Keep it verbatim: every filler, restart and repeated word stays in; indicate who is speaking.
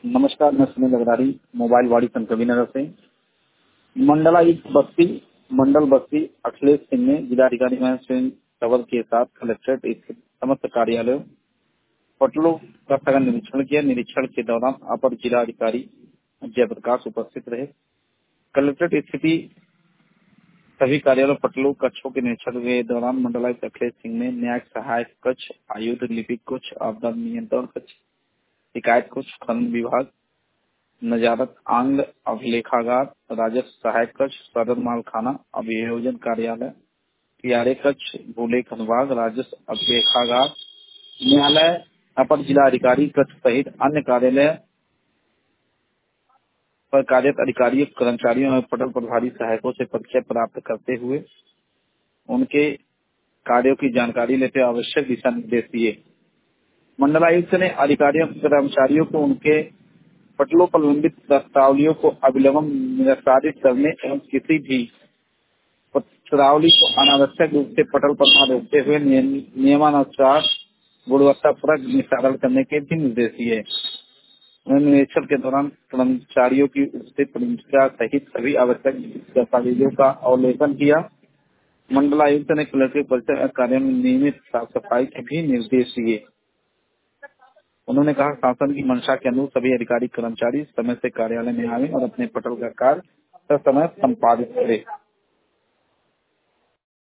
Speaker 1: नमस्कार, मैं सुनील अग्रारी मोबाइल वाड़ी संतकबीर नगर से। मंडलायुक्त बस्ती मंडल बस्ती अखिलेश सिंह ने जिलाधिकारी महेंद्र सिंह कंवल के साथ कलेक्ट्रेट स्थित समस्त कार्यालयों होटलों का सघन निरीक्षण किया। निरीक्षण के दौरान अपर जिलाधिकारी जयप्रकाश उपस्थित रहे। कलेक्ट्रेट स्थिति सभी कार्यालयों पटलों कक्षों के निरीक्षण के दौरान मंडलायुक्त अखिलेश सिंह ने न्यायिक सहायक कक्ष, आयुध लिपिक कक्ष, आपदा नियंत्रण कक्ष, शिकायत कक्ष, खनन विभाग, नजारत आंग, अभिलेखागार, राजस्व सहायक कक्ष, सदर मालखाना, अभियोजन कार्यालय, पीआरए कक्ष, भूलेख अनुभाग, राजस्व अभिलेखागार, न्यायालय, अपर जिलाधिकारी कक्ष सहित अन्य कार्यालय पर कार्यरत अधिकारियों, कर्मचारियों और पटल प्रभारी सहायकों से परिचय प्राप्त करते हुए उनके कार्यों की जानकारी लेते हुए आवश्यक दिशा निर्देश दिए। मंडलायुक्त ने अधिकारियों कर्मचारियों को उनके पटलों पर लंबित प्रस्तावलियों को अविलंब निस्तारित करने एवं किसी भी प्रस्तावली को अनावश्यक रूप से पटल पर न रोकते हुए नियमानुसार गुणवत्तापूर्वक निस्तारण करने के भी निर्देश दिए। उन्होंने निरीक्षण के दौरान कर्मचारियों की उपस्थित प्रविष्टियां सहित सभी आवश्यक दस्तावेजों का अवलोकन किया। मंडलायुक्त ने कलेक्ट्रेट परिसर कार्य में नियमित साफ सफाई के भी निर्देश दिए। उन्होंने कहा, शासन की मंशा के अनुरूप सभी अधिकारी कर्मचारी समय से कार्यालय में आवे और अपने पटल का कार्य समय संपादित करे।